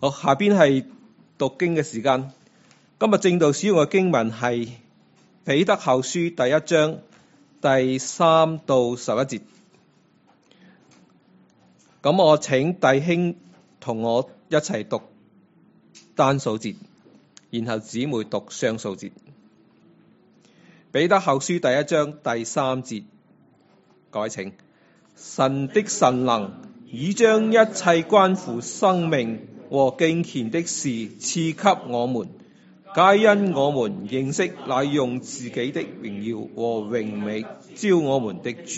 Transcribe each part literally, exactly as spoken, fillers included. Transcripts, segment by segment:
好，下邊係讀經嘅時間。今日正道使用嘅經文係彼得後書第一章第三到十一節。咁我請弟兄同我一齊讀單數節，然後姊妹讀雙數節。彼得後書第一章第三節，各位請。神的神能已將一切關乎生命和敬虔的事賜給我們，皆因我們認識那用自己的榮耀和榮美召我們的主。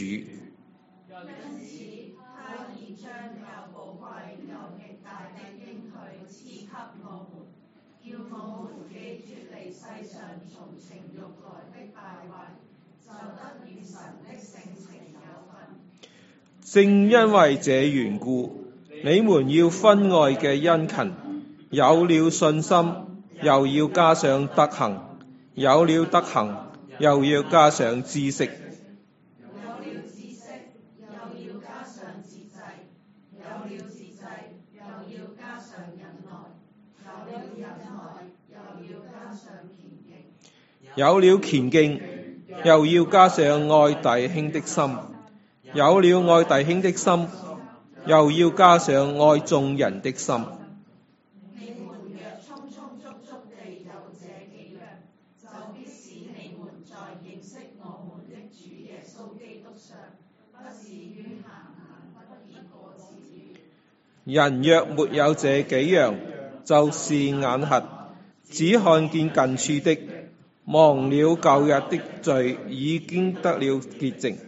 正因為這緣故，你們要分外嘅殷勤，有了信心，又要加上德行；有了德行，又要加上知識； 有了知識，又要加上節制；有了節制，又要加上忍耐；有了忍耐，又要加上虔敬； 有了虔敬，又要加上愛弟兄的心。有了愛弟兄的心，又要加上愛眾人的心。 你們若充充足足地有這幾樣，就必使你們在認識我們的主耶穌基督上，不至於閒閒不以過自語。 人若沒有這幾樣，就是眼瞎，只看見近處的，忘了舊日的罪已經得了潔淨。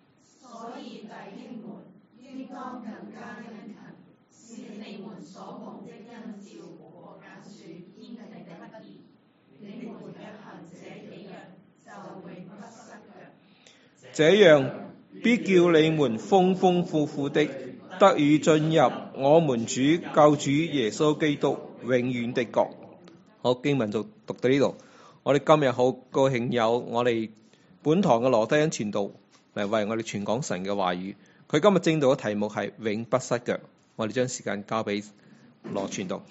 這樣必叫你們豐豐富富的得以進入我們主救主耶穌基督永遠的國。好，經文就讀到呢度。我哋今日好高興有我哋本堂嘅羅德恩傳道嚟為我哋傳講神嘅話語。佢今日正道嘅題目係永不失腳。我哋將時間交俾羅傳道。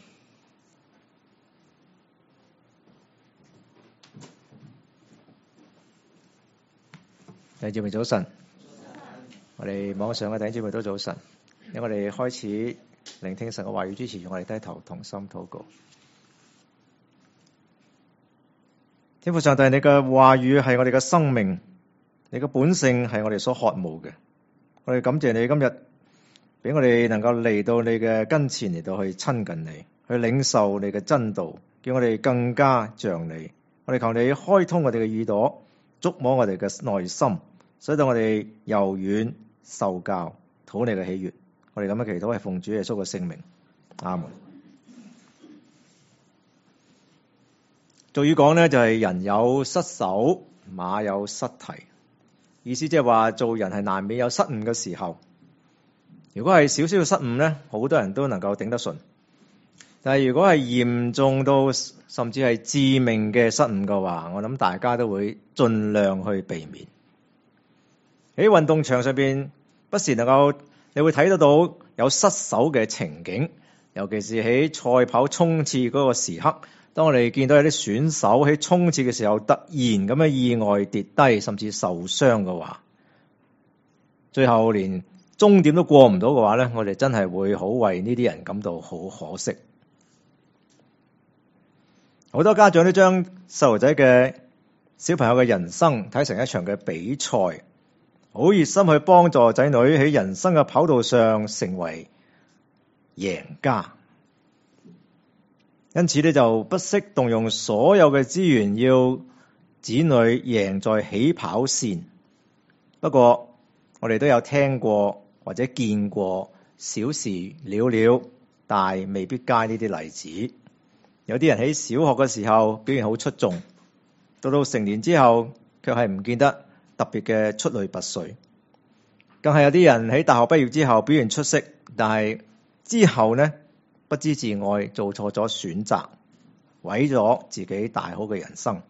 弟兄姊妹早晨，我哋網上嘅弟兄姊妹都早晨。因為我哋開始聆聽神嘅話語之前，我哋低頭同心禱告。天父上帝，你嘅話語係我哋嘅生命，你嘅本性係我哋所渴慕嘅。我哋感謝你今日俾我哋能夠嚟到你嘅跟前，嚟到去親近你，去領受你嘅真道，叫我哋更加像你。我哋求你開通我哋嘅耳朵，觸摸我哋嘅內心，使到我哋柔軟受教，討你嘅喜悅。我哋咁樣祈禱係奉主耶穌嘅聖名，阿門。俗語講咧，就係人有失手，馬有失蹄。意思即係話做人係難免有失誤嘅時候。如果係少少嘅失誤咧，好多人都能夠頂得順。但係如果係嚴重到甚至係致命嘅失誤嘅話，我諗大家都會盡量去避免。喺運動場上邊，不時能夠你會睇得到有失手嘅情景，尤其是喺賽跑衝刺嗰個時刻，當我哋見到有啲選手喺衝刺嘅時候突然咁樣意外跌低，甚至受傷嘅話，最後連終點都過唔到嘅話咧，我哋真係會好為呢啲人感到好可惜。好多家長都將細路仔嘅小朋友嘅人生睇成一場嘅比賽，好熱心去幫助仔女喺人生嘅跑道上成為贏家。因此咧，就不惜動用所有嘅資源，要子女贏在起跑線。不過我哋都有聽過或者見過小事了了，大未必佳呢啲例子。有啲人喺小學嘅時候表現好出眾，到到成年之後卻係唔見得特別嘅出類拔萃。更係有啲人喺大學畢業之後表現出色，但係之後呢，不知自愛，做錯咗選擇，毀咗自己大好嘅人生。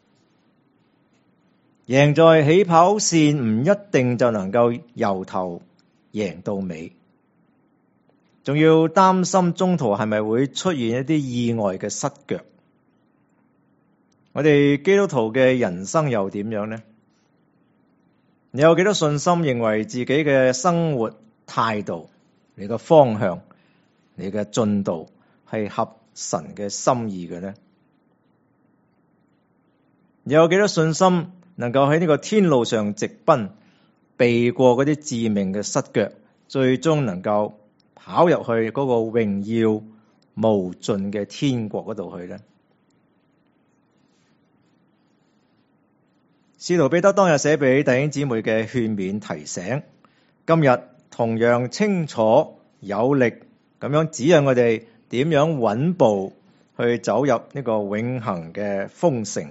贏在起跑線唔一定就能夠由頭贏到尾。 仲要擔心中途係咪會出現一啲意外嘅失腳。我哋基督徒嘅人生又點樣呢？你有幾多信心認為自己嘅生活態度、你嘅方向、你嘅進度係合神嘅心意嘅呢？你有幾多信心能夠喺呢個天路上直奔，避過嗰啲致命嘅失腳，最終能夠跑入去嗰個榮耀無盡嘅天國嗰度去呢？使徒彼得當日寫俾弟兄姊妹嘅勸勉提醒，今日同樣清楚有力咁樣指引我哋點樣穩步去走入呢個永恆嘅豐盛。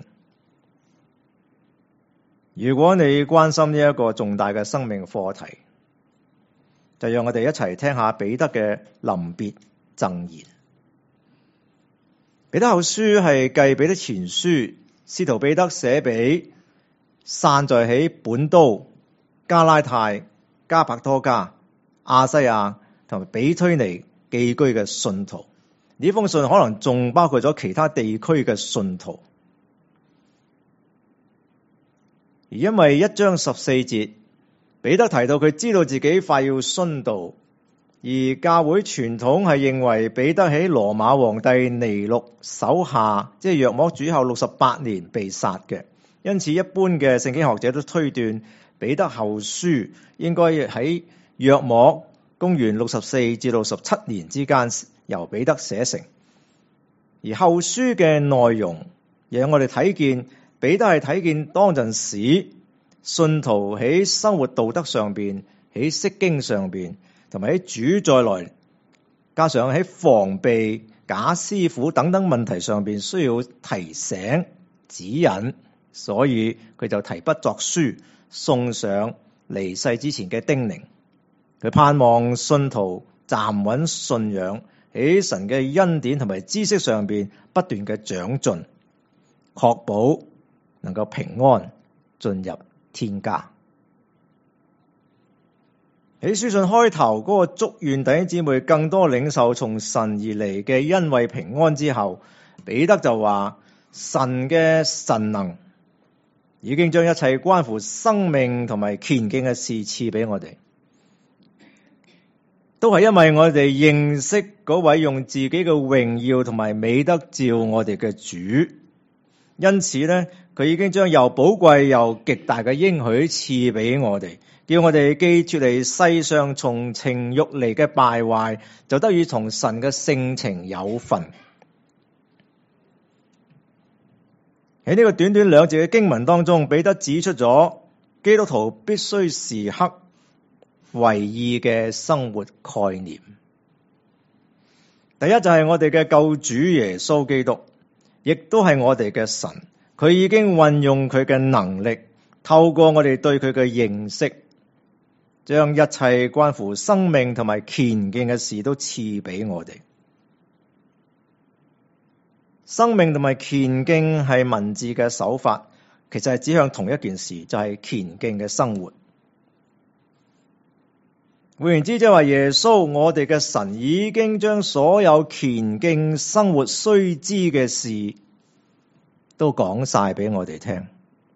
如果你關心呢一個重大嘅生命課題，就讓我哋一齊聽下彼得嘅臨別贈言。彼得後書係繼彼得前書，使徒彼得寫俾散在喺本都、加拉太、加帕多家、亞西亞同埋比推尼寄居嘅信徒。呢封信可能仲包括咗其他地區嘅信徒。而因為一章十四節，彼得提到佢知道自己快要殉道，而教會傳統係認為彼得喺羅馬皇帝尼祿手下，即係約莫主後六十八年被殺嘅。因此，一般嘅聖經學者都推斷彼得後書應該喺約莫公元六十四至六十七年之間由彼得寫成。而後書嘅內容讓我哋睇見彼得係睇見當陣時信徒喺生活道德上邊、喺釋經上邊，同埋喺主再來，加上喺防備假師傅等等問題上邊需要提醒指引。所以佢就提筆作書，送上離世之前嘅叮嚀。佢盼望信徒站穩信仰，喺神嘅恩典同埋知識上邊不斷嘅長進，確保能夠平安進入天家。喺書信開頭嗰個祝願弟兄姊妹更多領受從神而嚟嘅恩惠平安之後，彼得就話神嘅神能已經將一切關乎生命同埋虔敬嘅事賜俾我哋，都係因為我哋認識嗰位用自己嘅榮耀同埋美德照我哋嘅主。因此咧，佢已經將又寶貴又極大嘅應許賜俾我哋，叫我哋既脫離世上從情欲嚟嘅敗壞，就得以同神嘅性情有份。喺呢個短短兩節嘅經文當中，彼得指出咗基督徒必須時刻為意嘅生活概念。第一就係我哋嘅救主耶穌基督，亦都係我哋嘅神。佢已經運用佢嘅能力，透過我哋對佢嘅認識，將一切關乎生命同埋虔敬嘅事都賜俾我哋。生命同埋虔敬係文字嘅手法，其實係指向同一件事，就係虔敬嘅生活。換言之，即係話耶穌，我哋嘅神已經將所有虔敬生活須知嘅事都講晒俾我哋聽。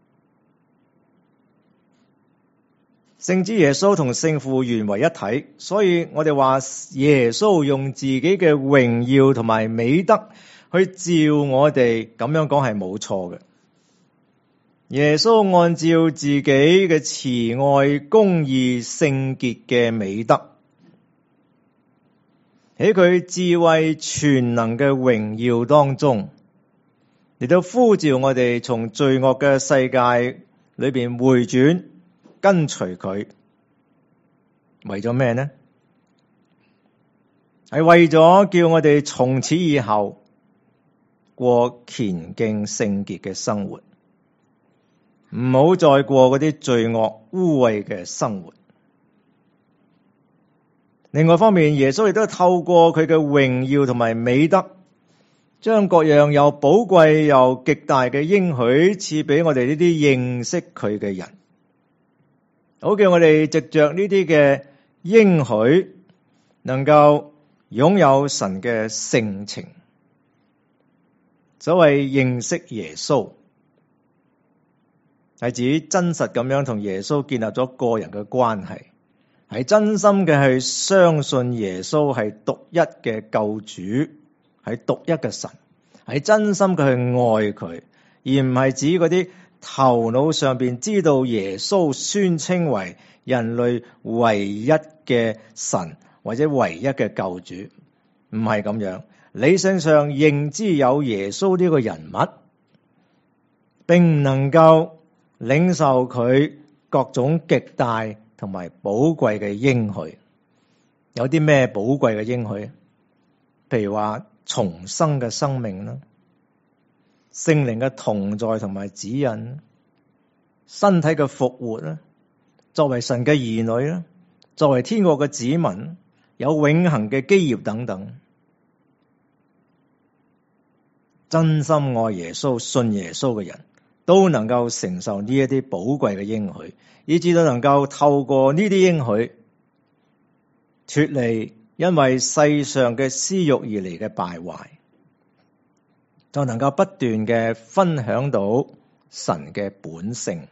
聖子耶穌同聖父原為一體，所以我哋話耶穌用自己嘅榮耀同埋美德去照我哋，咁樣講係冇錯嘅。耶穌按照自己嘅慈愛、公義、聖潔嘅美德，喺佢智慧全能嘅榮耀當中，嚟到呼召我哋從罪惡嘅世界裏邊回轉，跟隨佢。為咗咩呢？係為咗叫我哋從此以後過虔敬聖潔嘅生活，唔好再過嗰啲罪惡污穢嘅生活。另外一方面，耶穌亦都透過佢嘅榮耀同埋美德，將各樣又寶貴又極大嘅應許賜俾我哋呢啲認識佢嘅人，好叫我哋藉着呢啲嘅應許，能夠擁有神嘅性情。所謂認識耶穌，係指真實咁樣同耶穌建立咗個人嘅關係，係真心嘅去相信耶穌係獨一嘅救主，係獨一嘅神，係真心嘅去愛佢，而唔係指嗰啲頭腦上邊知道耶穌宣稱為人類唯一嘅神或者唯一嘅救主，唔係咁樣。理性上認知有耶穌呢個人物，並唔能夠領受佢各種極大同埋寶貴嘅應許。有啲咩寶貴嘅應許？譬如話重生嘅生命啦，聖靈嘅同在同埋指引，身體嘅復活啦，作為神嘅兒女啦，作為天國嘅子民，有永恆嘅基業等等。真心愛耶穌、信耶穌嘅人都能夠承受呢一啲寶貴嘅應許，以至到能夠透過呢啲應許脫離因為世上嘅私欲而嚟嘅敗壞，就能夠不斷嘅分享到神嘅本性。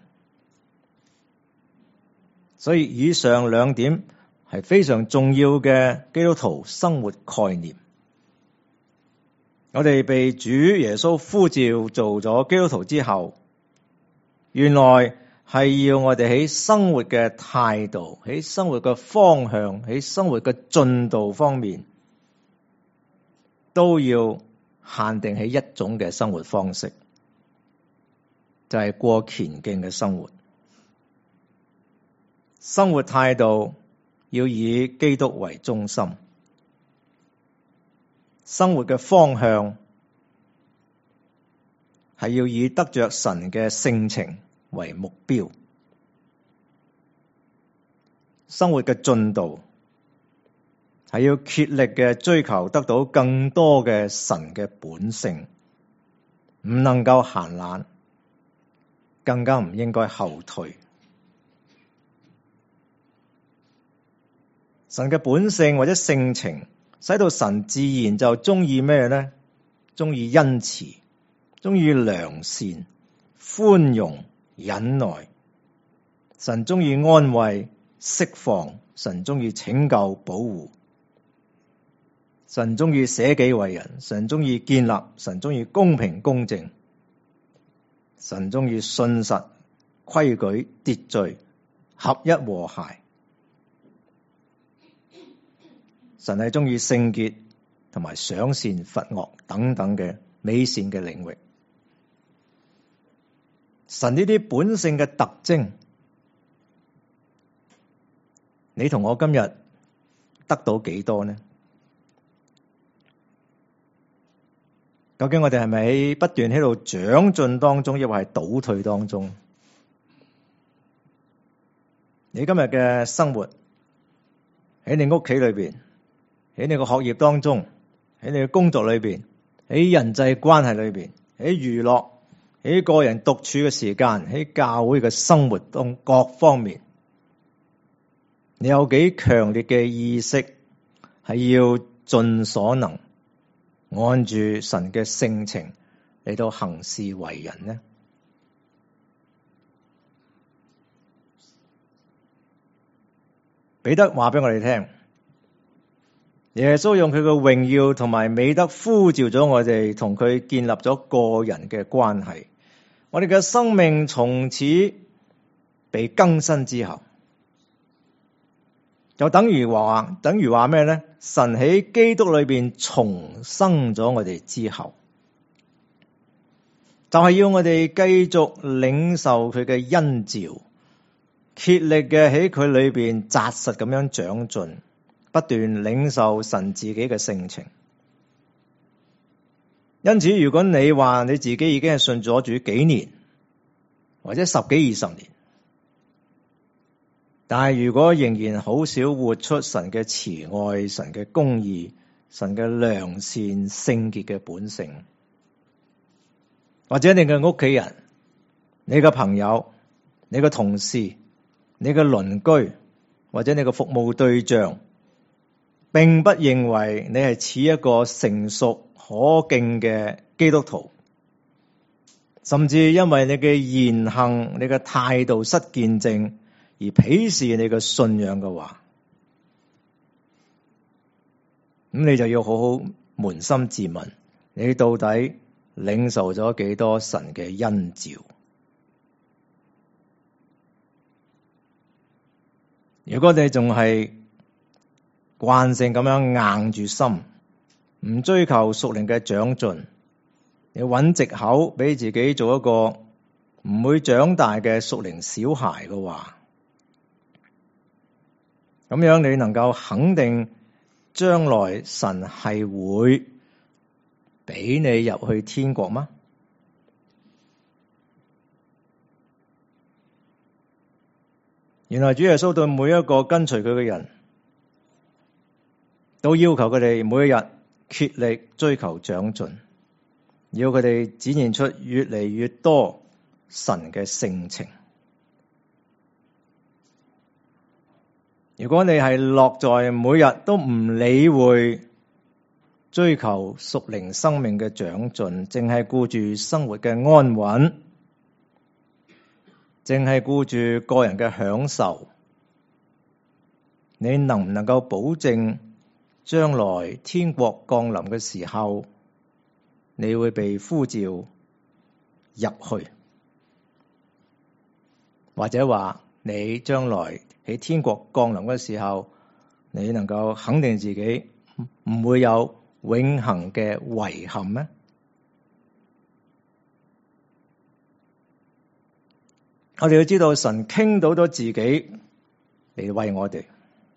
所以以上兩點係非常重要嘅基督徒生活概念。我哋被主耶穌呼召做咗基督徒之後，原來係要我哋喺生活嘅態度、喺生活嘅方向、喺生活嘅進度方面，都要限定喺一種嘅生活方式，就係過虔敬嘅生活。生活態度要以基督為中心。生活嘅方向係要以得着神嘅性情為目標，生活嘅進度係要竭力嘅追求得到更多嘅神嘅本性，唔能夠閒懶，更加唔應該後退。神嘅本性或者性情，使到神自然就中意咩呢？中意恩慈，中意良善、寬容、忍耐。神中意安慰、釋放，神中意拯救、保護。神中意捨己為人，神中意建立，神中意公平公正。神中意信實、規矩、秩序、合一和諧。神係中意聖潔同埋賞善罰惡等等嘅美善嘅領域。神呢啲本性嘅特徵，你同我今日得到幾多呢？究竟我哋係咪喺不斷喺度長進當中，抑或係倒退當中？你今日嘅生活喺你屋企裏邊，喺你個學業當中，喺你嘅工作裏邊，喺人際關係裏邊，喺娛樂，喺個人獨處嘅時間，喺教會嘅生活中各方面，你有幾強烈嘅意識係要盡所能按住神嘅性情嚟到行事為人呢？彼得話俾我哋聽，耶穌用佢嘅榮耀同埋美德呼召咗我哋，同佢建立咗個人嘅關係。我哋嘅生命從此被更新之後，就等於話，等於話咩呢？神喺基督裏邊重生咗我哋之後，就係要我哋繼續領受佢嘅恩召，竭力嘅喺佢裏邊紮實咁樣長進，不斷領受神自己嘅性情。因此，如果你話你自己已經係信咗主幾年，或者十幾二十年，但係如果仍然好少活出神嘅慈愛、神嘅公義、神嘅良善、聖潔嘅本性，或者你嘅屋企人、你嘅朋友、你嘅同事、你嘅鄰居，或者你嘅服務對象， 並不認為你係似一個成熟可敬嘅基督徒，甚至因為你嘅言行、你嘅態度失見證而鄙視你嘅信仰嘅話，咁你就要好好捫心自問，你到底領受咗幾多神嘅恩召？如果你仲係慣性咁樣硬住心，唔追求屬靈嘅長進，你揾藉口俾自己做一個唔會長大嘅屬靈小孩嘅話，咁樣你能夠肯定將來神係會俾你入去天國嗎？原來主耶穌對每一個跟隨佢嘅人都要求佢哋每一日竭力追求長進，要佢哋展現出越嚟越多神嘅性情。如果你係落在每日都唔理會追求屬靈生命嘅長進，淨係顧住生活嘅安穩，淨係顧住個人嘅享受，你能唔能夠保證將來天國降臨嘅時候，你會被呼召入去？或者話你將來喺天國降臨嘅時候，你能夠肯定自己唔會有永恆嘅遺憾咩？我哋要知道神傾倒咗自己嚟為我哋，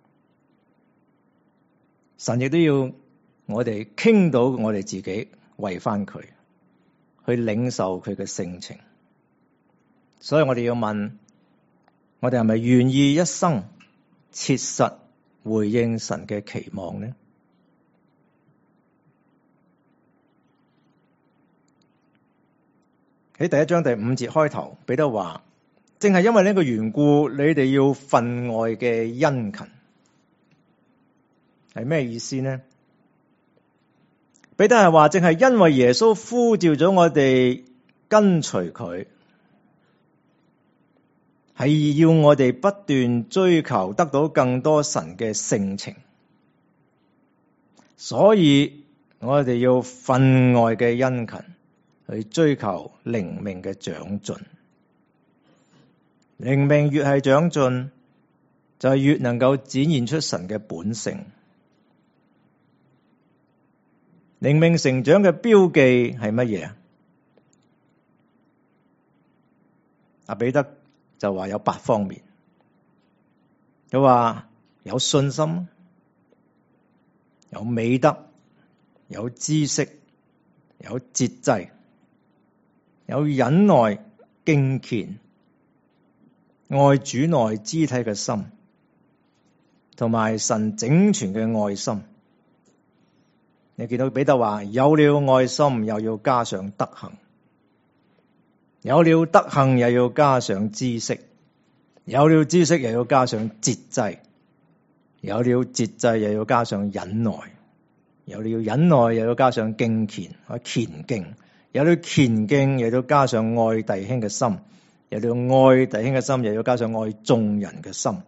神亦都要我哋傾倒我哋自己為翻佢，去領受佢嘅性情。所以我哋要問，我哋係咪願意一生切實回應神嘅期望呢？喺第一章第五節開頭，彼得話，正係因為呢個緣故，你哋要分外嘅殷勤。係咩意思呢？彼得係話，正係因為耶穌呼召咗我哋跟隨佢，係要我哋不斷追求得到更多神嘅性情，所以我哋要分外嘅殷勤去追求靈命嘅長進。靈命越係長進，就係越能夠展現出神嘅本性。靈命成長嘅標記係乜嘢啊？阿彼得就話有八方面。佢話有信心，有美德，有知識，有節制，有忍耐、敬虔，愛主內肢體嘅心，同埋神整全嘅愛心。你見到彼得話，有了愛心，又要加上德行；有了德行，又要加上知識；有了知識，又要加上節制；有了節制，又要加上忍耐；有了忍耐，又要加上敬虔啊虔敬；有了虔敬，又要加上愛弟兄嘅心；有了愛弟兄嘅心，又要加上愛眾人嘅心。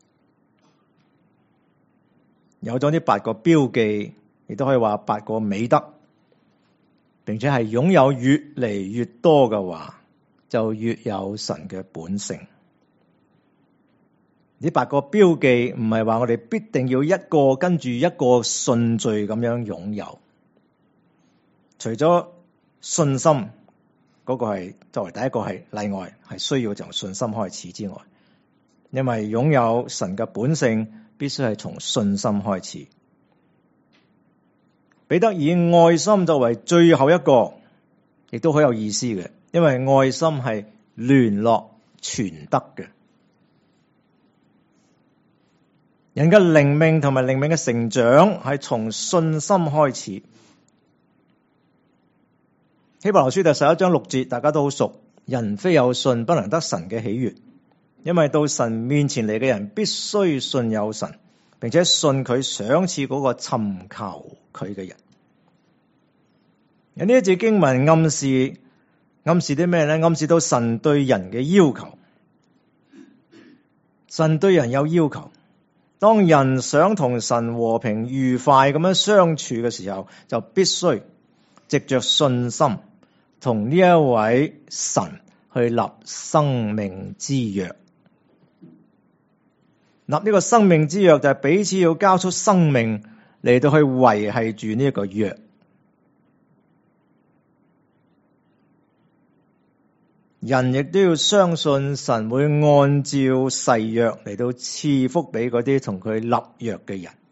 有咗呢八個標記，亦都可以話八個美德，並且係擁有越嚟越多嘅話，就越有神嘅本性。呢八個標記唔係話我哋必定要一個跟住一個順序咁樣擁有，除咗信心嗰個係作為第一個係例外，係需要從信心開始之外，因為擁有神嘅本性必須係從信心開始。彼得以愛心作為最後一個，亦都好有意思嘅，因為愛心係聯絡全德嘅。人嘅靈命同埋靈命嘅成長係從信心開始。希伯來書第十一章六節，大家都好熟。人非有信，不能得神嘅喜悅，因為到神面前嚟嘅人必須信有神， 並且信佢賞賜嗰個尋求佢嘅人。有呢一節經文暗示暗示啲咩咧？暗示到神對人嘅要求。神對人有要求，當人想同神和平愉快咁樣相處嘅時候，就必須藉着信心同呢一位神去立生命之約。立呢個生命之約就係彼此要交出生命嚟到去維繫住呢一個約。人亦都要相信神會按照誓約嚟到賜福俾嗰啲同佢立約嘅人。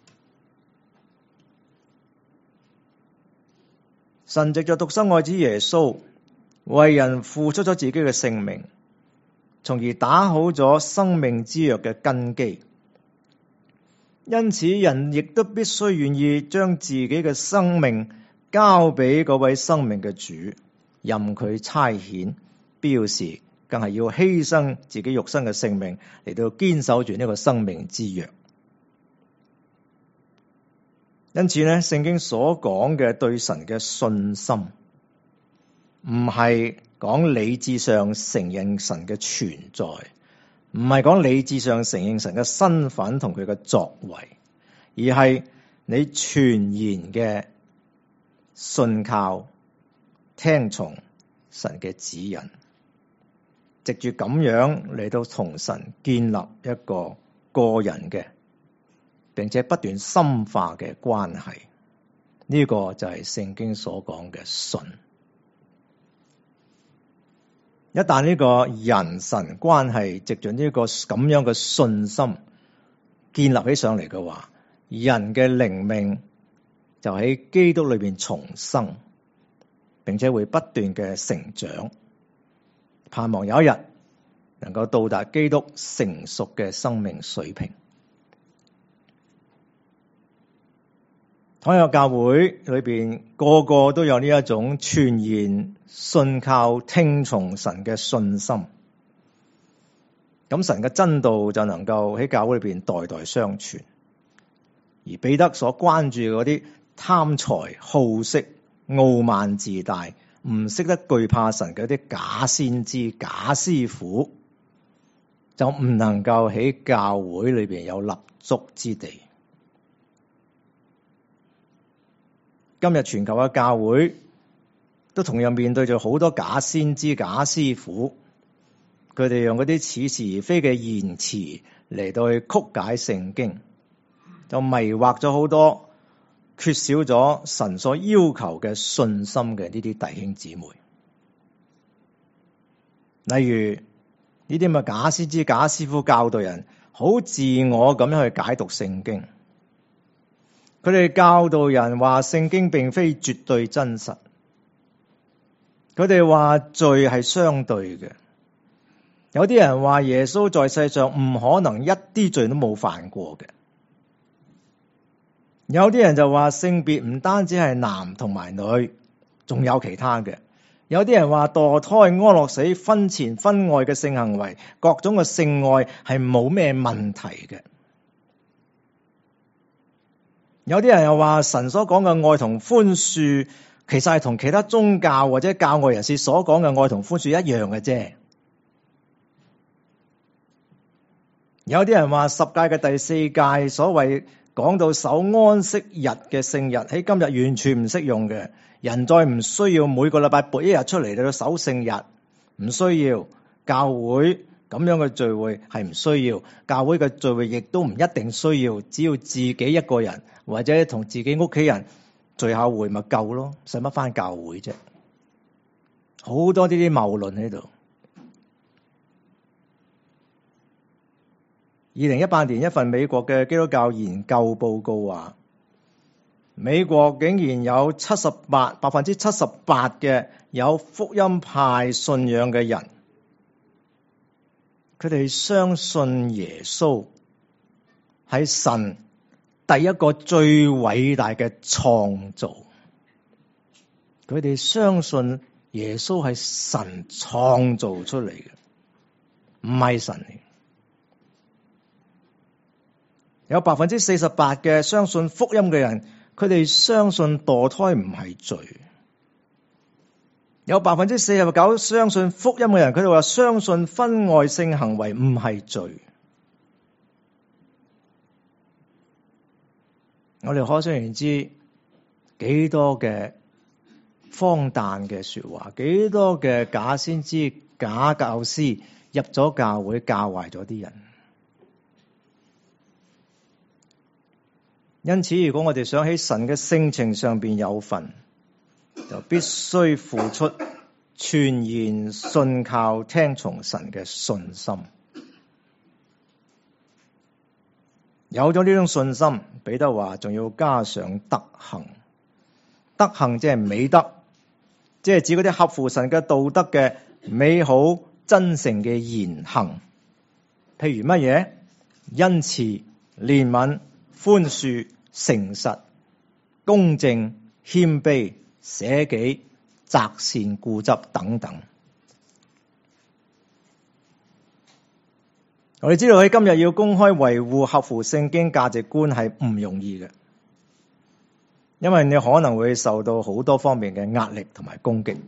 神藉着獨生愛子耶穌為人付出咗自己嘅性命，從而打好咗生命之約嘅根基。因此人亦都必須願意將自己嘅生命交俾嗰位生命嘅主，任佢差遣標示，更係要犧牲自己肉身嘅性命嚟到堅守住呢個生命之約。因此咧，聖經所講嘅對神嘅信心，唔係講理智上承認神嘅存在，唔係講理智上承認神嘅身份同佢嘅作為，而係你全然嘅信靠、聽從神嘅指引。藉住咁樣嚟到同神建立一個個人嘅，並且不斷深化嘅關係，呢、這個就係聖經所講嘅信。一旦呢個人神關係藉住呢個咁樣嘅信心建立起上嚟嘅話，人嘅靈命就喺基督裏邊重生，並且會不斷嘅成長。盼望有一日能夠到達基督成熟嘅生命水平。喺個教會裏邊，個個都有呢一種全然信靠聽從神嘅信心，咁神嘅真道就能夠喺教會裏邊代代相傳。而彼得所關注嗰啲貪財好色、傲慢自大、唔識得懼怕神嘅啲假先知、假師傅，就唔能夠喺教會裏邊有立足之地。今日全球嘅教會都同樣面對咗好多假先知、假師傅，佢哋用嗰啲似是而非嘅言辭嚟到去曲解聖經，就迷惑咗好多缺少咗神所要求嘅信心嘅呢啲弟兄姊妹。例如呢啲咁嘅假先知、假師傅教導人好自我咁樣去解讀聖經，佢哋教導人話聖經並非絕對真實，佢哋話罪係相對嘅。有啲人話耶穌在世上唔可能一啲罪都冇犯過嘅。有啲人就話性別唔單止係男同埋女，仲有其他嘅。有啲人話墮胎、安樂死、婚前婚外嘅性行為，各種嘅性愛係冇咩問題嘅。有啲人又話神所講嘅愛同寬恕，其實係同其他宗教或者教外人士所講嘅愛同寬恕一樣嘅啫。有啲人話十誡嘅第四誡所謂講到守安息日嘅聖日，喺今日完全唔適用嘅。人再唔需要每個禮拜撥一日出嚟嚟到守聖日，唔需要。教會咁樣嘅聚會係唔需要，教會嘅聚會亦都唔一定需要，只要自己一個人或者同自己屋企人聚下會咪夠咯，使乜返教會啫？好多呢啲謬論喺度。二零一八年一份美國嘅基督教研究報告話，美國竟然有七十八百分之七十八嘅有福音派信仰嘅人，佢哋相信耶穌係神第一個最偉大嘅創造，佢哋相信耶穌係神創造出嚟嘅，唔係神嚟。 有百分之四十八嘅相信福音嘅人，佢哋相信墮胎唔係罪。有百分之四十九相信福音嘅人，佢哋話相信婚外性行為唔係罪。我哋可想而知幾多嘅荒誕嘅說話，幾多嘅假先知、假教師入咗教會教壞咗啲人。因此，如果我哋想喺神嘅性情上邊有份，就必須付出全然信靠聽從神嘅信心。有咗呢種信心，彼得話仲要加上德行。德行即係美德，即係指嗰啲合乎神嘅道德嘅美好真誠嘅言行。譬如乜嘢？恩慈、憐憫、寬恕、誠實、公正、謙卑、捨己、擇善固執等等。我哋知道喺今日要公開維護合乎聖經價值觀係唔容易嘅，因為你可能會受到好多方面嘅壓力同埋攻擊。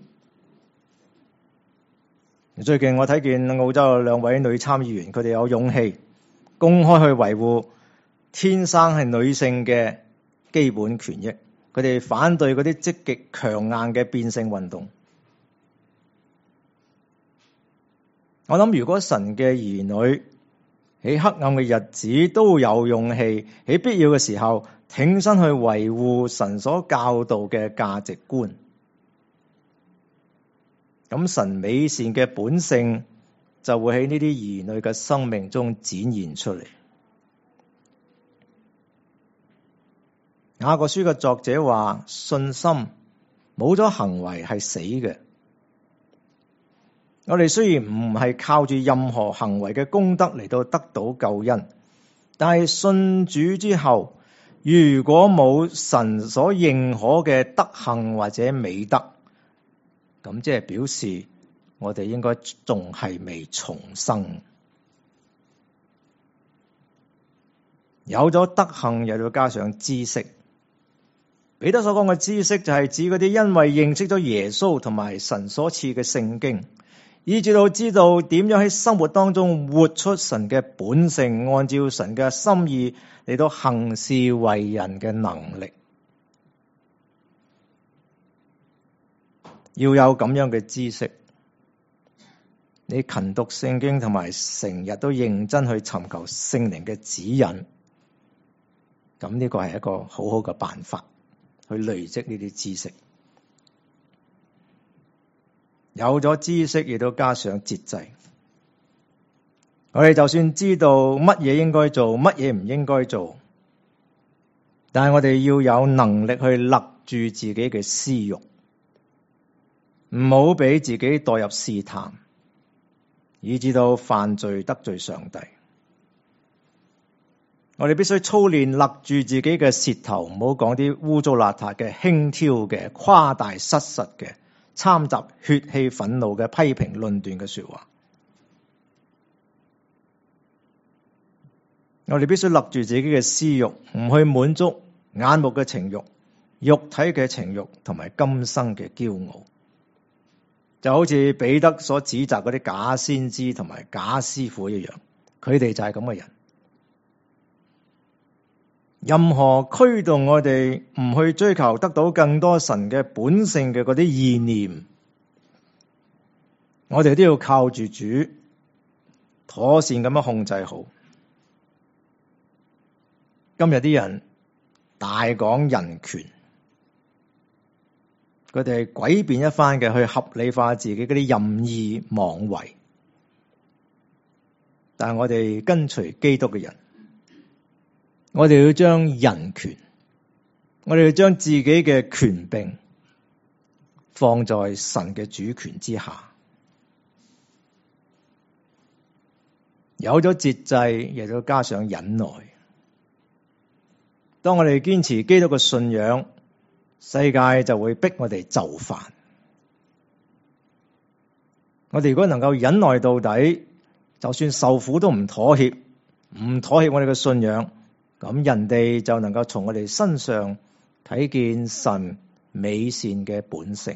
最近我睇見澳洲有兩位女參議員，佢哋有勇氣公開去維護天生係女性嘅基本權益，佢哋反對嗰啲積極強硬嘅變性運動。我諗如果神嘅兒女喺黑暗嘅日子都有勇氣，喺必要嘅時候挺身去維護神所教導嘅價值觀，咁神美善嘅本性就會喺呢啲兒女嘅生命中展現出嚟。雅各書嘅作者話：信心冇咗行為係死嘅。我哋雖然唔係靠住任何行為嘅功德嚟到得到救恩，但係信主之後，如果冇神所認可嘅德行或者美德，咁即係表示我哋應該仲係未重生。有咗德行，又要加上知識。彼得所講嘅知識就係指嗰啲因為認識咗耶穌同埋神所賜嘅聖經，以至到知道點樣喺生活當中活出神嘅本性，按照神嘅心意嚟到行事為人嘅能力。要有咁樣嘅知識，你勤讀聖經同埋成日都認真去尋求聖靈嘅指引，咁呢個係一個好好嘅辦法，去累積呢啲知識。有咗知識，亦都加上節制。我哋就算知道乜嘢應該做，乜嘢唔應該做，但係我哋要有能力去勒住自己嘅私欲，唔好俾自己墮入試探，以致到犯罪得罪上帝。我哋必須操練勒住自己嘅舌頭，唔好講啲污糟邋遢嘅、輕佻嘅、誇大失實嘅、摻雜血氣憤怒嘅批評論斷嘅說話。我哋必須勒住自己嘅私欲，唔去滿足眼目嘅情欲、肉體嘅情欲同埋今生嘅驕傲。就好似彼得所指責嗰啲假先知同埋假師傅一樣，佢哋就係咁嘅人。任何驅動我哋唔去追求得到更多神嘅本性嘅嗰啲意念，我哋都要靠住主妥善咁樣控制好。今日啲人大講人權，佢哋係詭辯一番嘅去合理化自己嗰啲任意妄為，但係我哋跟隨基督嘅人，我哋要將人權，我哋要將自己嘅權柄放在神嘅主權之下。有咗節制，亦都加上忍耐。當我哋堅持基督嘅信仰，世界就會逼我哋就範。我哋如果能夠忍耐到底，就算受苦都唔妥協，唔妥協我哋嘅信仰， 咁人哋就能夠從我哋身上睇見神美善嘅本性。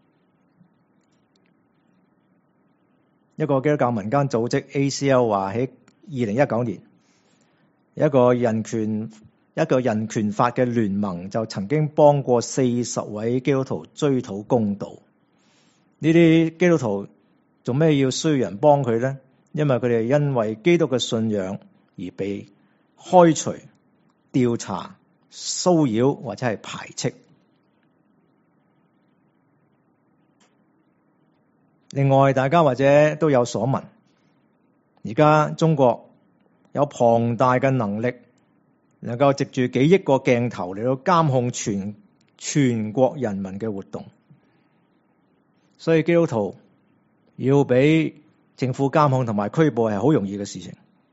一個基督教民間組織 A C L 話喺二零一九年，一個人權一個人權法嘅聯盟就曾經幫過四十位基督徒追討公道。呢啲基督徒做咩要需要人幫佢呢？因為佢哋因為基督嘅信仰而被開除、調查、騷擾或者係排斥。另外，大家或者都有所聞，而家中國有龐大嘅能力，能夠藉住幾億個鏡頭嚟到監控全全國人民嘅活動。所以基督徒要俾政府監控同埋拘捕係好容易嘅事情。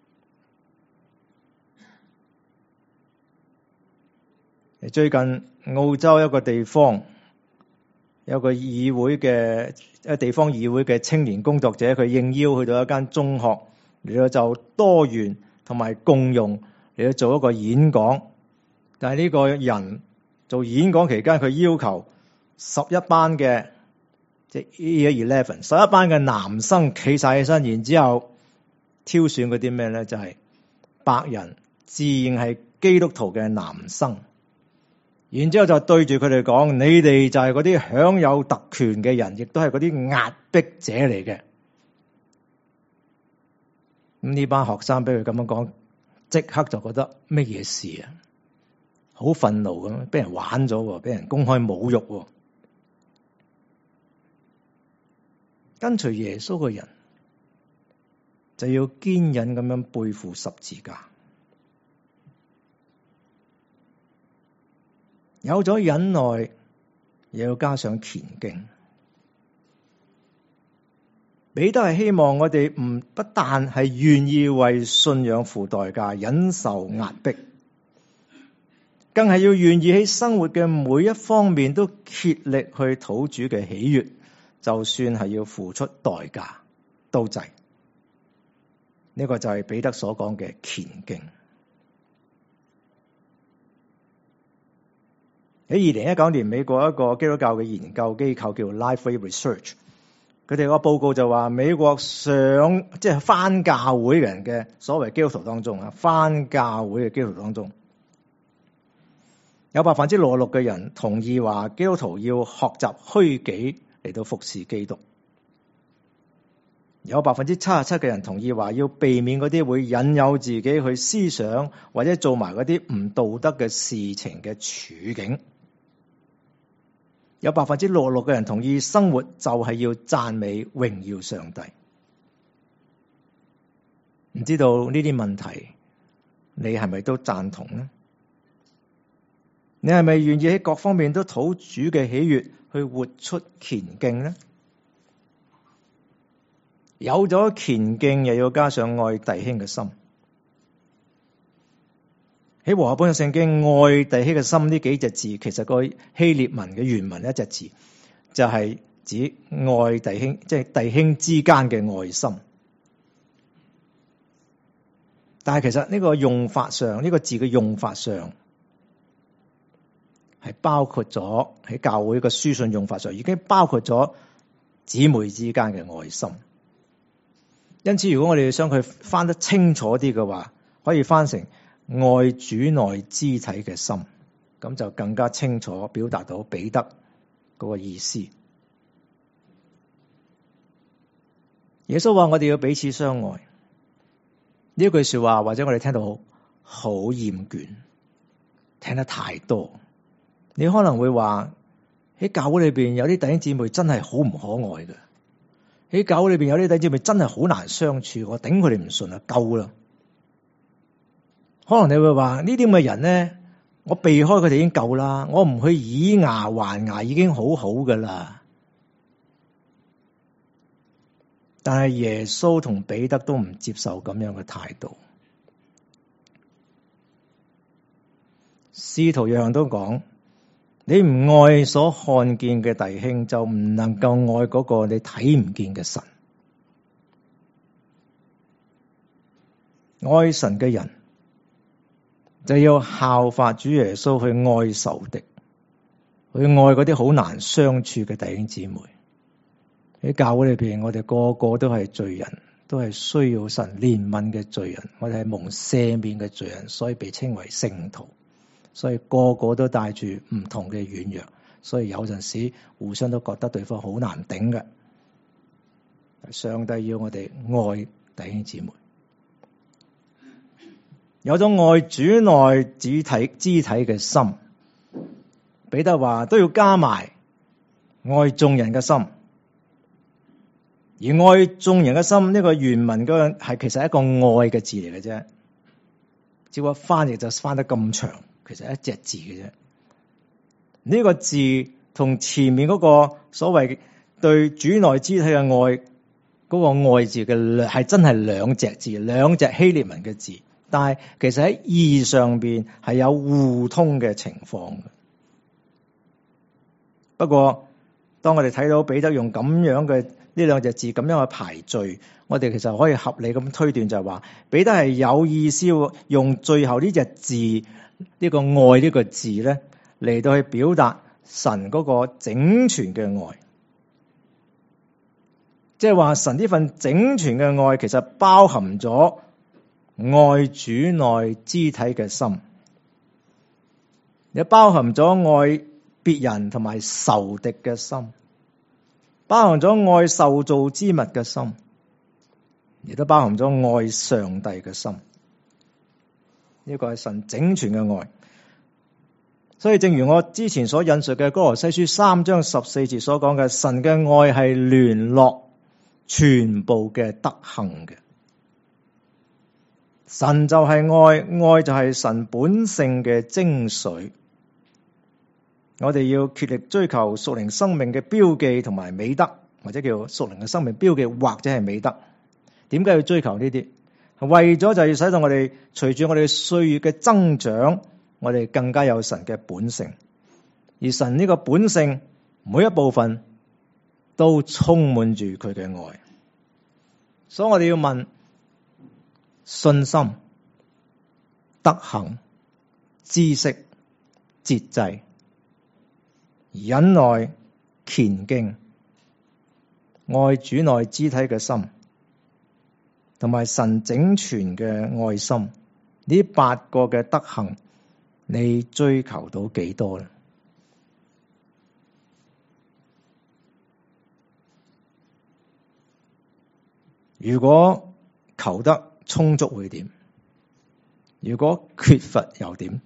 最近澳洲一個地方有個議會嘅一個地方議會嘅青年工作者，佢應邀去到一間中學嚟到就多元同埋共融嚟到做一個演講。但係呢個人做演講期間，佢要求十一班嘅即係 Year Eleven 十一班嘅男生企晒起身，然之後挑選嗰啲咩咧？就係、是、白人自認係基督徒嘅男生。然之後就對住佢哋講：你哋就係嗰啲享有特權嘅人，亦都係嗰啲壓迫者嚟嘅。咁呢班學生俾佢咁樣講，即刻就覺得乜嘢事啊？好憤怒咁，俾人玩咗，俾人公開侮辱。跟隨耶穌嘅人就要堅忍咁樣背負十字架。有咗忍耐，又要加上虔敬。彼得係希望我哋唔不但係願意為信仰付代價，忍受壓迫，更係要願意喺生活嘅每一方面都竭力去討主嘅喜悅，就算係要付出代價都制。呢個就係彼得所講嘅虔敬。喺二零一九年，美國一個基督教嘅研究機構叫 Lifeway Research， 佢哋個報告就話，美國上即係返教會嘅人嘅所謂基督徒當中啊，返教會嘅基督徒當中，有百分之六十六嘅人同意話，基督徒要學習虛己嚟到服侍基督。有百分之七十七嘅人同意話，要避免嗰啲會引誘自己去思想或者做埋嗰啲唔道德嘅事情嘅處境。有百分之六十六嘅人同意生活就係要讚美榮耀上帝。唔知道呢啲問題，你係咪都贊同呢？你係咪願意喺各方面都討主嘅喜悅，去活出虔敬呢？有咗虔敬，又要加上愛弟兄嘅心。喺和合本嘅聖經，愛弟兄嘅心呢幾隻字，其實個希臘文嘅原文一隻字，就係指愛弟兄，即係弟兄之間嘅愛心。但係其實呢個用法上，呢個字嘅用法上，係包括咗喺教會嘅書信用法上，已經包括咗姊妹之間嘅愛心。因此，如果我哋想佢翻得清楚啲嘅話，可以翻成愛主內肢體嘅心，咁就更加清楚表達到彼得嗰個意思。耶穌話我哋要彼此相愛，呢一句說話或者我哋聽到好好厭倦，聽得太多。你可能會話喺教會裏邊有啲弟兄姊妹真係好唔可愛嘅。喺教會裏邊有啲弟兄姊妹真係好難相處，我頂佢哋唔順啊，夠啦。可能你會話呢啲咁嘅人咧，我避開佢哋已經夠啦，我唔去以牙還牙已經好好噶啦。但係耶穌同彼得都唔接受咁樣嘅態度。使徒約翰都講，你唔愛所看見嘅弟兄，就唔能夠愛嗰個你睇唔見嘅神。愛神嘅人就要效法主耶穌去愛仇敵，去愛嗰啲好難相處嘅弟兄姊妹。喺教會裏邊，我哋個個都係罪人，都係需要神憐憫嘅罪人，我哋係蒙赦免嘅罪人，所以被稱為聖徒。所以個個都帶住唔同嘅軟弱，所以有陣時互相都覺得對方好難頂嘅。上帝要我哋愛弟兄姊妹，有種愛主內肢體肢體嘅心。彼得話都要加埋愛眾人嘅心，而愛眾人嘅心呢個原文嗰個係其實係一個愛嘅字嚟嘅啫，只不過翻譯就翻得咁長，其實一隻字嘅啫。呢個字同前面嗰個所謂對主內肢體嘅愛嗰個愛字嘅係真係兩隻字，兩隻希臘文嘅字，但係其實喺意義上邊係有互通嘅情況。不過當我哋睇到彼得用咁樣嘅呢兩隻字咁樣嘅排序，我哋其實可以合理咁推斷就係話，彼得係有意思用最後呢隻字呢個愛呢個字咧嚟到去表達神嗰個整全嘅愛，即係話神呢份整全嘅愛其實包含咗愛主內肢體嘅心，亦包含咗愛別人同埋仇敵嘅心，包含咗愛受造之物嘅心，亦都包含咗愛上帝嘅心。呢個係神整全嘅愛。所以正如我之前所引述嘅歌羅西書三章十四節所講嘅，神嘅愛係聯絡全部嘅德行嘅。神就係愛，愛就係神本性嘅精髓。我哋要竭力追求屬靈生命嘅標記同埋美德，或者叫屬靈嘅生命標記或者係美德。點解要追求呢啲？為咗就要使到我哋隨住我哋歲月嘅增長，我哋更加有神嘅本性。而神呢個本性每一部分都充滿住佢嘅愛。所以我哋要問：信心、德行、知識、節制、忍耐、虔敬、愛主內肢體嘅心，同埋神整全嘅愛心，呢八個嘅德行，你追求到幾多呢？如果求得充足會點？如果缺乏又點？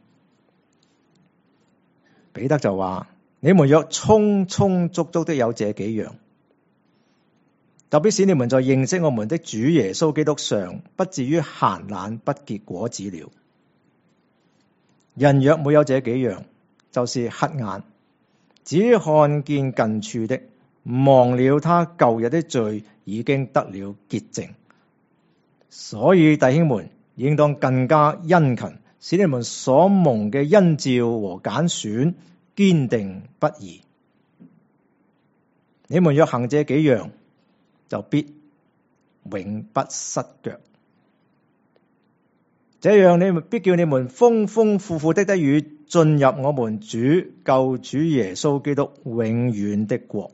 彼得就話：你們若充充足足的有這幾樣，特別使你們在認識我們的主耶穌基督上，不至於閒懶不結果子了。人若沒有這幾樣，就是瞎眼，只看見近處的，忘了他舊日的罪已經得了潔淨。所以弟兄們，應當更加殷勤，使你們所蒙嘅恩召和揀選堅定不移。你們若行這幾樣，就必永不失腳。這樣你們必叫你們豐豐富富的得以進入我們主救主耶穌基督永遠的國。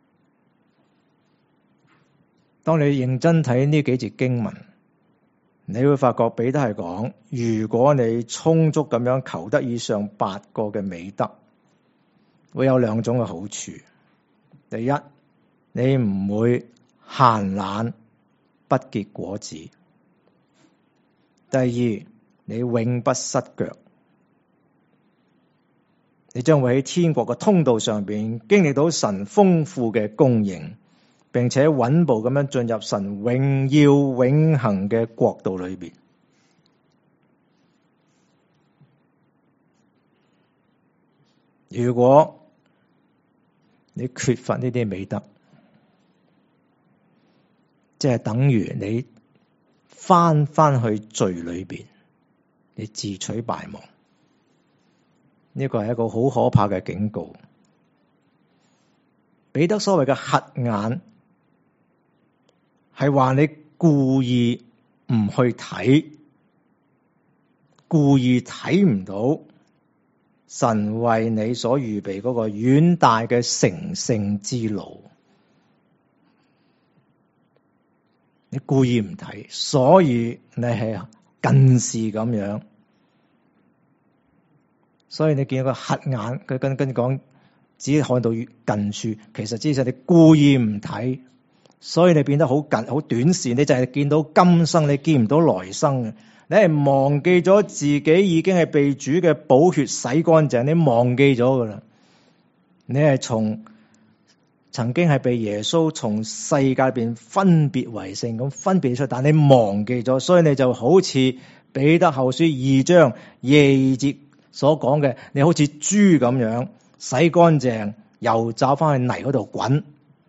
當你認真睇呢幾節經文，你會發覺彼得係講，如果你充足咁樣求得以上八個嘅美德，會有兩種嘅好處。第一，你唔會閒懶不結果子；第二，你永不失腳。你將會喺天國嘅通道上邊經歷到神豐富嘅供應，並且穩步咁樣進入神榮耀永恆嘅國度裏邊。如果你缺乏呢啲美德，即係等於你翻翻去罪裏邊，你自取敗亡。呢個係一個好可怕嘅警告。彼得所謂嘅瞎眼，係話你故意唔去睇， 故意睇唔到神為你所預備嗰個遠大嘅成聖之路，你故意唔睇，所以你係近視咁樣。所以你見到個瞎眼，佢跟跟講只看到近處，其實只係你故意唔睇，所以你變得好近好短視，你就係見到今生，你見唔到來生嘅。你係忘記咗自己已經係被主嘅寶血洗乾淨，你忘記咗噶啦。你係從曾經係被耶穌從世界入邊分別為聖咁分別出，但你忘記咗，所以你就好似彼得後書二章廿二節所講嘅，你好似豬咁樣洗乾淨，又走翻去泥嗰度滾，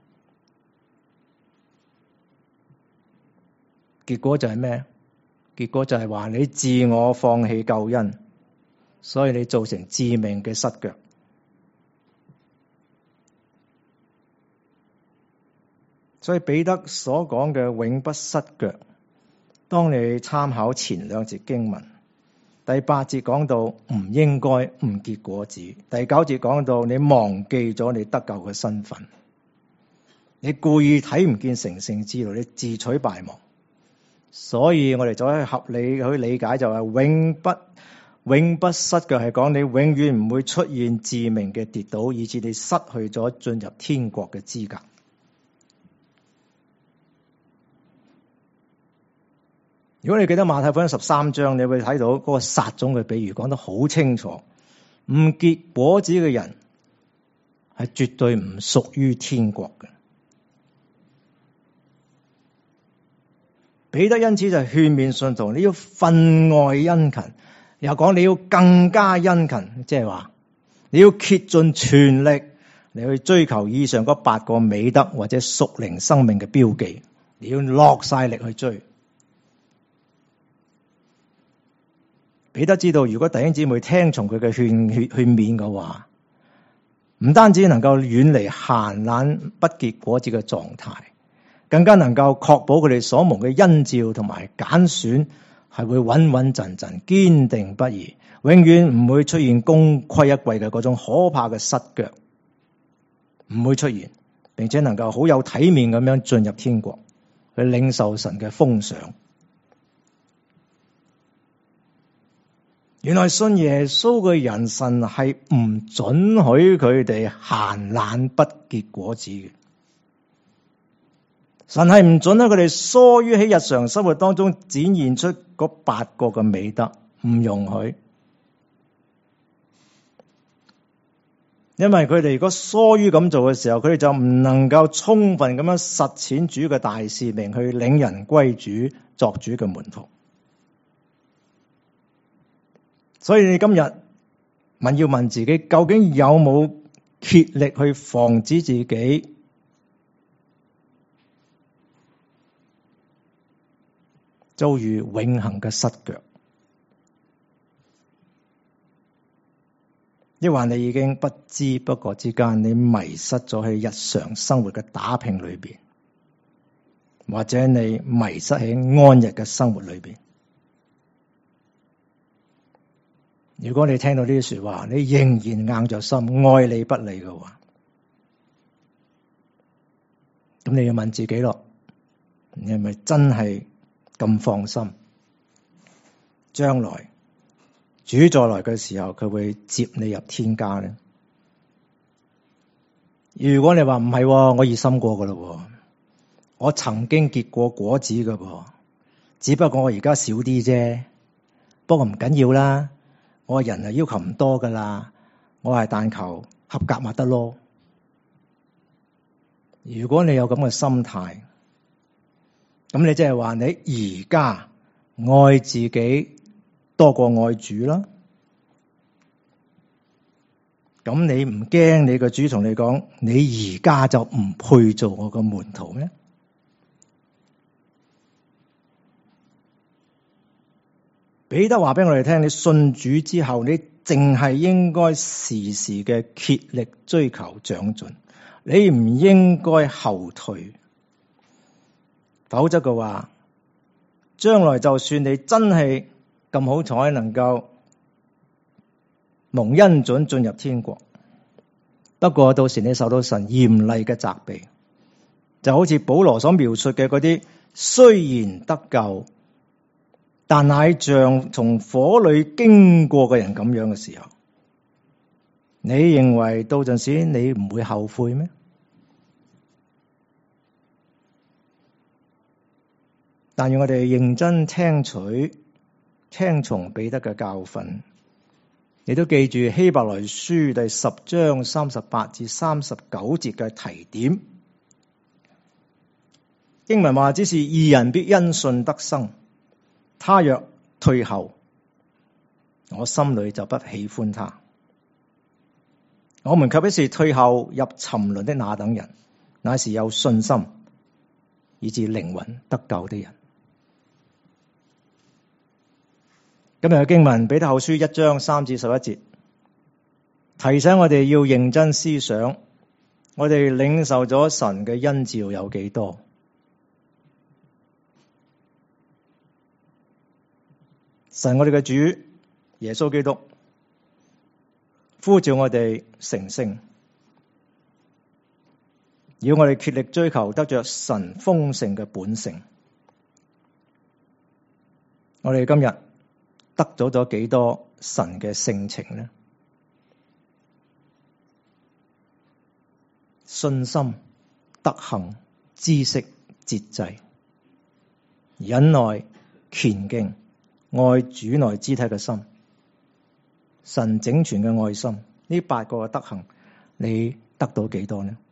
結果就係咩？結果就係話你自我放棄救恩，所以你造成致命嘅失腳。所以彼得所講嘅永不失腳，當你參考前兩節經文，第八節講到唔應該唔結果子，第九節講到你忘記咗你得救嘅身份，你故意睇唔見成聖之路，你自取敗亡。所以我哋就可以合理去理解，就係永不永不失腳，係講你永遠唔會出現致命嘅跌倒，以致你失去咗進入天國嘅資格。如果你記得馬太福音十三章，你會睇到嗰個撒種嘅比喻講得好清楚，唔結果子嘅人係絕對唔屬於天國嘅。彼得因此就勸勉信徒，你要分外殷勤，又講你要更加殷勤，即係話你要竭盡全力嚟去追求以上嗰八個美德或者屬靈生命嘅標記，你要落晒力去追。彼得知道，如果弟兄姊妹聽從佢嘅勸勸勸勉嘅話，唔單止能夠遠離閒懶不結果子嘅狀態，更加能夠確保佢哋所蒙嘅恩召同埋揀選係會穩穩陣陣、堅定不移，永遠唔會出現功虧一簣嘅嗰種可怕嘅失腳，唔會出現，並且能夠好有體面咁樣進入天國，去領受神嘅封賞。原來信耶穌嘅人，神係唔准許佢哋閒懶不結果子嘅。神係唔准許佢哋疏於喺日常生活當中展現出嗰八個嘅美德，唔容許。因為佢哋如果疏於咁做嘅時候，佢哋就唔能夠充分咁樣實踐主嘅大使命，去領人歸主，作主嘅門徒。所以你今日問要問自己，究竟有冇竭力去防止自己遭遇永恆嘅失腳？抑或你已經不知不覺之間，你迷失咗喺日常生活嘅打拼裏邊，或者你迷失喺安逸嘅生活裏邊？如果你聽到呢啲說話，你仍然硬着心愛理不理嘅話，咁你要問自己咯，你係咪真係咁放心？將來主再來嘅時候，佢會接你入天家咧？如果你話唔係，我熱心過噶啦，我曾經結過果子噶噃，只不過我而家少啲啫。不過唔緊要啦。我人係要求唔多噶啦，我係但求合格咪得咯。如果你有咁嘅心態，咁你即係話你而家愛自己多過愛主啦。咁你唔驚你個主同你講，你而家就唔配做我個門徒咩？彼得話俾我哋聽，你信主之後，你淨係應該時時嘅竭力追求長進，你唔應該後退，否則嘅話，將來就算你真係咁好彩能夠蒙恩准進入天國。不過到時你受到神嚴厲嘅責備，就好似保羅所描述嘅嗰啲雖然得救，但乃像從火裏經過嘅人咁樣嘅時候，你認為到陣時你唔會後悔咩？但願我哋認真聽取、聽從彼得嘅教訓，你都記住希伯來書第十章三十八至三十九節嘅提點。經文話：只是義人必因信得生，他若退後，我心裏就不喜歡他。我們卻不是退後入沉淪的那等人，乃是有信心以致靈魂得救的人。今日嘅經文彼得後書一章三至十一節，提醒我哋要認真思想，我哋領受咗神嘅恩召有幾多？神我哋嘅主耶穌基督呼召我哋成聖，要我哋竭力追求得着神豐盛嘅本性。我哋今日得咗咗幾多神嘅性情呢？信心、德行、知識、節制、忍耐、虔敬、愛主內肢體嘅心，神整全嘅愛心，呢八個嘅德行，你得到幾多呢？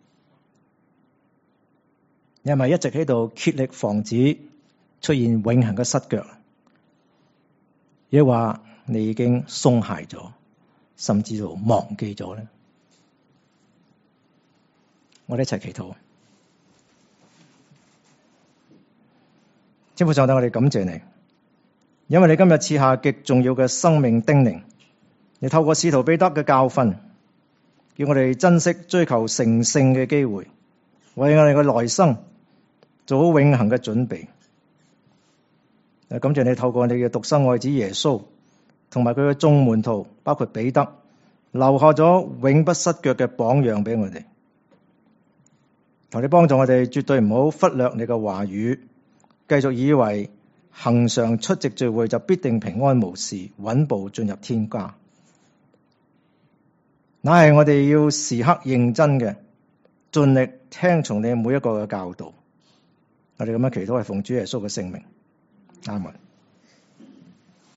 你係咪一直喺度竭力防止出現永恆嘅失腳？亦話你已經鬆懈咗，甚至乎忘記咗呢？我哋一齊祈禱。天父上帝，我哋感謝你，因為你今日賜下極重要嘅生命叮嚀，你透過使徒彼得嘅教訓，叫我哋珍惜追求成聖嘅機會，為我哋嘅來生做好永恆嘅準備。感謝你透過你嘅獨生愛子耶穌，同埋佢嘅眾門徒，包括彼得，留下咗永不失腳嘅榜樣俾我哋。求你幫助我哋，絕對唔好忽略你嘅話語，繼續以為恆常出席聚會就必定平安無事，穩步進入天家。乃係我哋要時刻認真嘅，盡力聽從你每一個嘅教導。我哋咁樣祈禱係奉主耶穌嘅聖名。阿門。